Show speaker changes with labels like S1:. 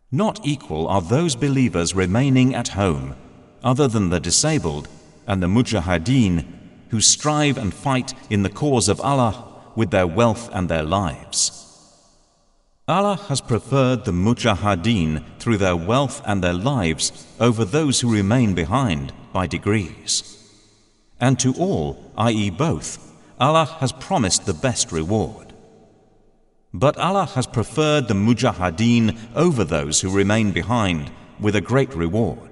S1: Not equal are those believers remaining at home, other than the disabled and the mujahideen, who strive and fight in the cause of Allah with their wealth and their lives. Allah has preferred the mujahideen through their wealth and their lives over those who remain behind by degrees. And to all, i.e. both, Allah has promised the best reward. But Allah has preferred the mujahideen over those who remain behind with a great reward.